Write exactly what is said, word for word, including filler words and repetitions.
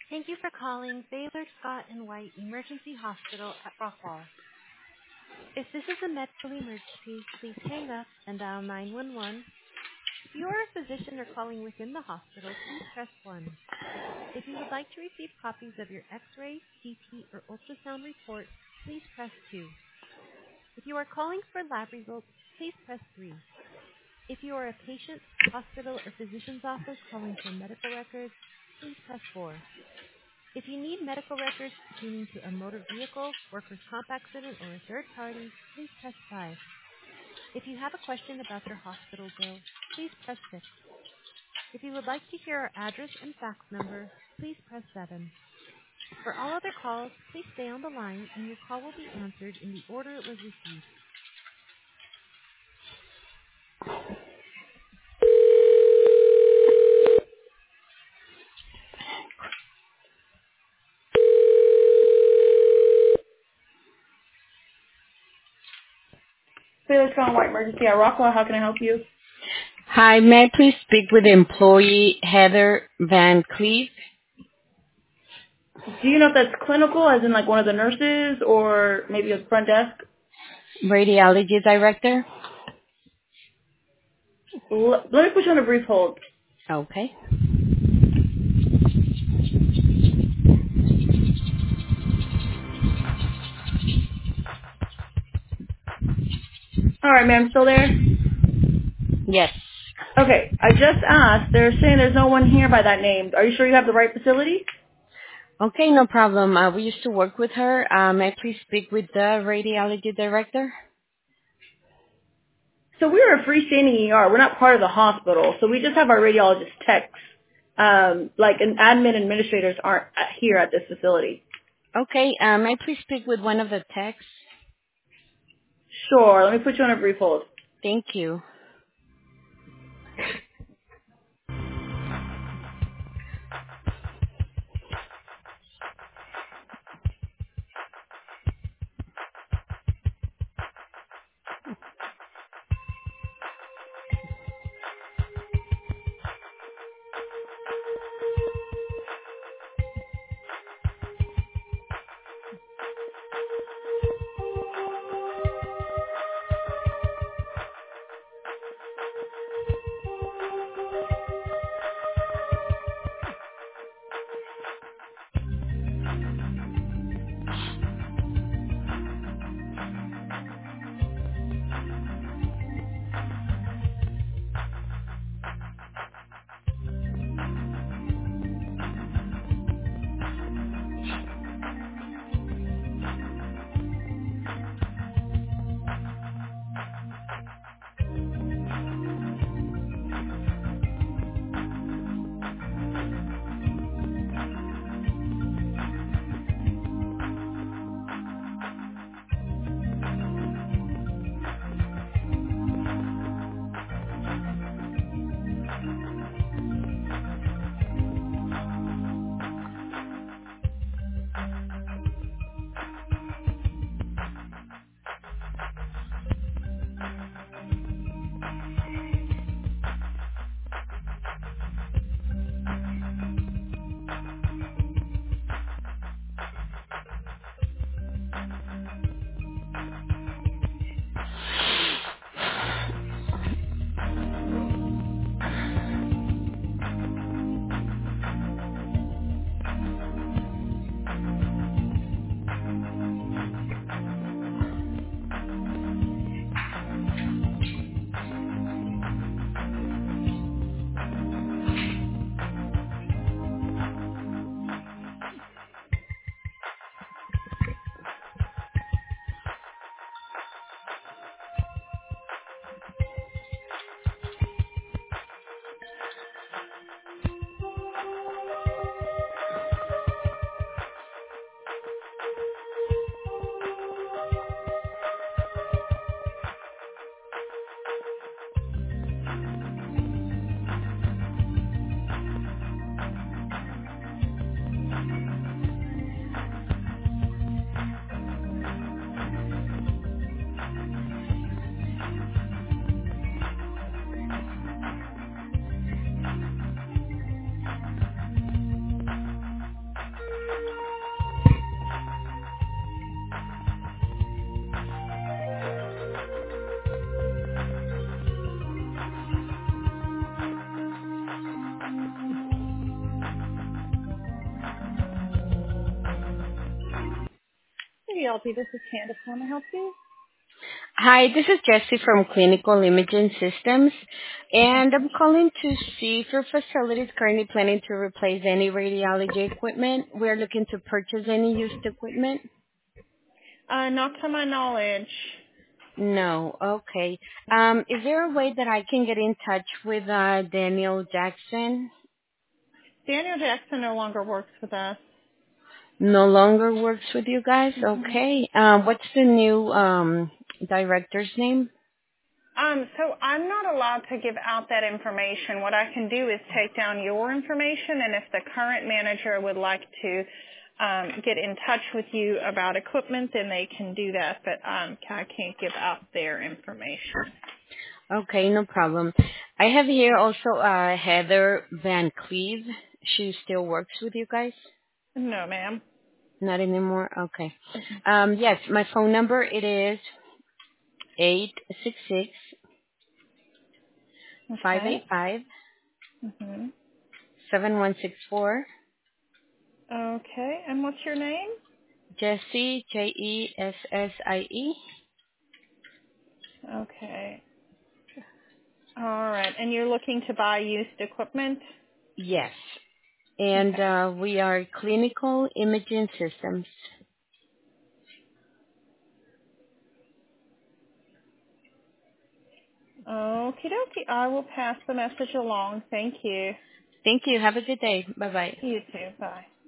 Thank you for calling Baylor Scott and White Emergency Hospital at Rockwall. If this is a medical emergency, please hang up and dial nine one one. If you are a physician or calling within the hospital, please press one. If you would like to receive copies of your X-ray, C T, or ultrasound report, please press two. If you are calling for lab results, please press three. If you are a patient, hospital, or physician's office calling for medical records, please press four. If you need medical records pertaining to a motor vehicle, workers' comp accident, or a third party, please press five. If you have a question about your hospital bill, please press six. If you would like to hear our address and fax number, please press seven. For all other calls, please stay on the line and your call will be answered in the order it was received. Baylor Scott and White Emergency at Rockwell, how can I help you? Hi, may I please speak with employee Heather Van Cleve, Do you know if that's clinical, as in like one of the nurses, or maybe a front desk? radiology director? L- let me put you on a brief hold. Okay. All right, ma'am, still there? Yes. Okay, I just asked. They're saying there's no one here by that name. Are you sure you have the right facility? Okay, no problem. Uh, we used to work with her. Uh, may I please speak with the radiology director? So we're a freestanding E R. We're not part of the hospital, so we just have our radiologist techs. Um, like, an admin administrators aren't at- here at this facility. Okay, uh, may I please speak with one of the techs? Sure, let me put you on a brief hold. Thank you. L P. This is Candace. Can I help you? Hi, this is Jessie from Clinical Imaging Systems, and I'm Okay. calling to see if your facility is currently planning to replace any radiology equipment. We're looking to purchase any used equipment. Uh, not to my knowledge. No, okay. Um, is there a way that I can get in touch with uh, Daniel Jackson? Daniel Jackson no longer works with us. No longer works with you guys? hmm Okay. Um, what's the new um, director's name? Um, so I'm not allowed to give out that information. What I can do is take down your information, and if the current manager would like to um, get in touch with you about equipment, then they can do that. But um, I can't give out their information. Okay, no problem. I have here also uh, Heather Van Cleve. She still works with you guys? No, ma'am. Not anymore? Okay. Um, yes, my phone number, it is eight six six, five Okay. eight five, hmm seven one six four. Okay. And what's your name? Jessie, J E S S I E. Okay. All right. And you're looking to buy used equipment? Yes. And Okay. uh, we are Clinical Imaging Systems. Okie dokie. I will pass the message along. Thank you. Thank you. Have a good day. Bye-bye. You too. Bye.